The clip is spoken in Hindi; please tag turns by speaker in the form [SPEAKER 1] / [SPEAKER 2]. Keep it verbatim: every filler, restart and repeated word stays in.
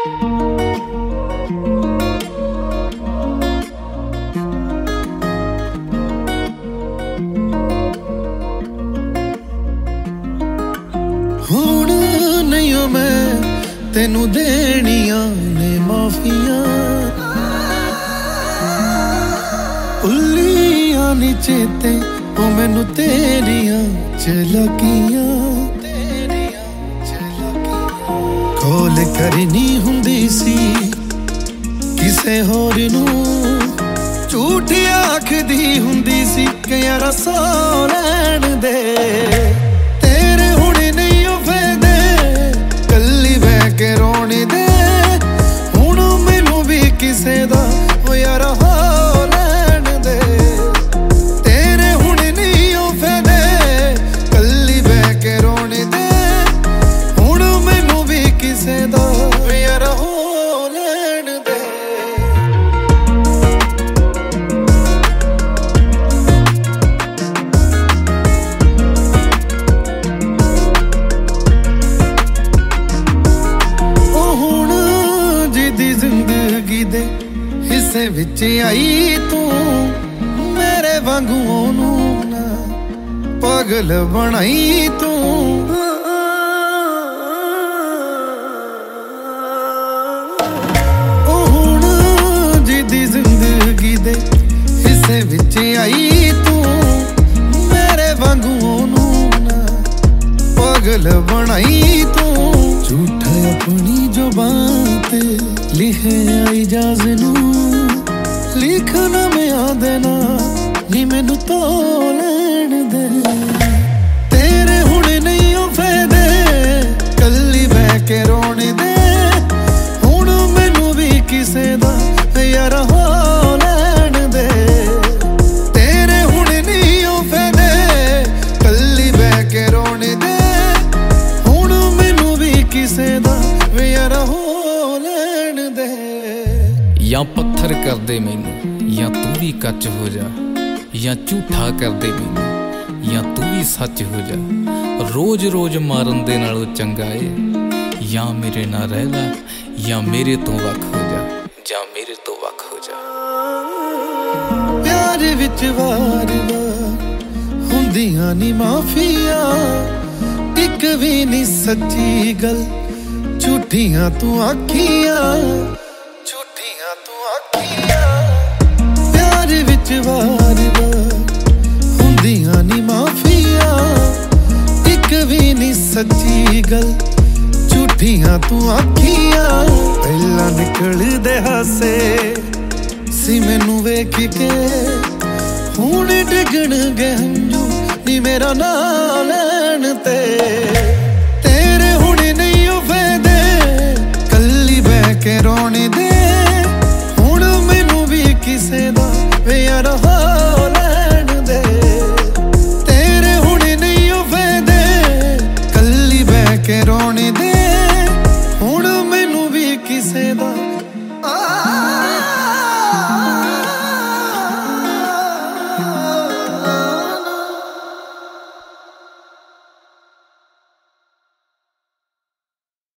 [SPEAKER 1] हुण नहीं मैं तेनू देनिया ने माफिया, भुलिया नी चेते ओ मैनू तेरिया चलाकियां। खोल करनी हुंदी सी किसे होर नू, झूठी आखदी हुंदी सी कि यारा सौ लैण दे। तेरे हुण नहीं ओ फायदे कल्ली बह के रोने दे, हुण मैनू भी किसे दा ओ यारा हो लैण दे। तेरे हुण नहीं ओ फायदे कल्ली बह के रोने दे, हुण मैनू भी किसे दा ओ यारा हो लैण दे। जिंदगी दे हिस्से विच आई तू, मेरे वांगू ओनू ना पागल बनाई तू। ओ हुण जिदी जिंदगी दे हिस्से विच आई तू, मेरे वांगू ओनू ना पागल बनाई तू। झूठा अपनी जुबान ते लिखे आई जाजनू, लिखना मैं आ देना नी मैनू तो लैण दे। तेरे हुण नहीं ओ फायदे कल्ली बह के रोने दे, हुण मैनू भी किसे दा यारा हो लैण दे। तेरे हुण नहीं ओ फायदे कल्ली बह के रोने दे, हुण मैनू भी किसे दा यारा हो लैण दे।
[SPEAKER 2] या पत्थर कर दे मैनू, या तू भी कच हो जा, या झूठा कर दे मैनू, या तू भी सच हो जा। रोज रोज मारन दे नालों चंगा ए, या मेरे नाल रह ला, या मेरे तो वख हो जा, या मेरे तो वख हो जा।
[SPEAKER 1] प्यार विच वार वार हुंदियां नी माफिया, इक भी नी सच्ची गल झूठियां तू आखियां, झूठियां तू आखियां। प्यार विच वार वार हुंदियां नी माफिया, इक भी नी सच्ची गल झूठियां तू आखियां। पहला निकलदे हासे सी मैनू वेख के, हुण डिगण गए हंजू नी मेरा नाम लैण ते। तेरे हुण नहीं ओ फायदे कल्ली बह के रोने दे, हुण मैनू भी किसे दा यारा